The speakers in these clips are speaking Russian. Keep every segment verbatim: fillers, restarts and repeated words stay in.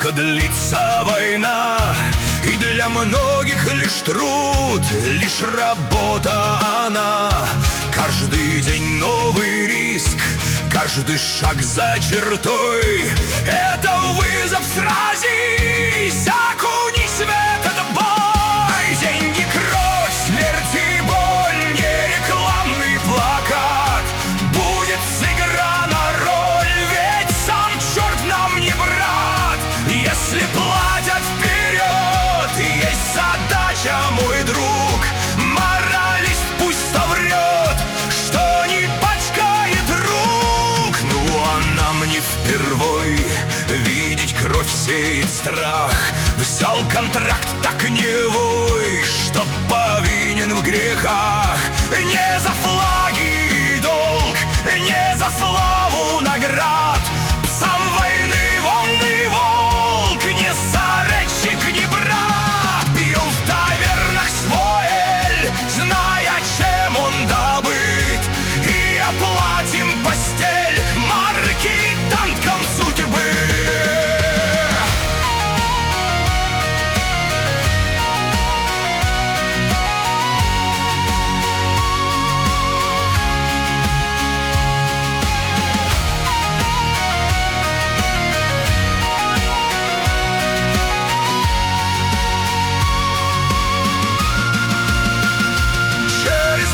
Сколько длится война, и для многих лишь труд, лишь работа она. Каждый день новый риск, каждый шаг за чертой — это вызов, сразись, окунись в этот бой. Деньги, кровь, смерть и боль, не рекламный плакат. Будет сыграна роль, ведь сам черт нам не брат. Если платят вперед, есть задача, мой друг. Моралист пусть соврет, что не пачкает рук. Ну а нам не впервой видеть кровь сеет страх. Взял контракт, так не вой, что повинен в грехах. Не за флаги и долг, не за славу наград. Сам войны волны волк, не советчик, не брат. Пил в тавернах свой эль, зная, чем он добыт, и оплатим постель марки танком судьбы.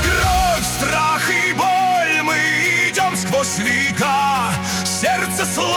Сквозь века сердце слышит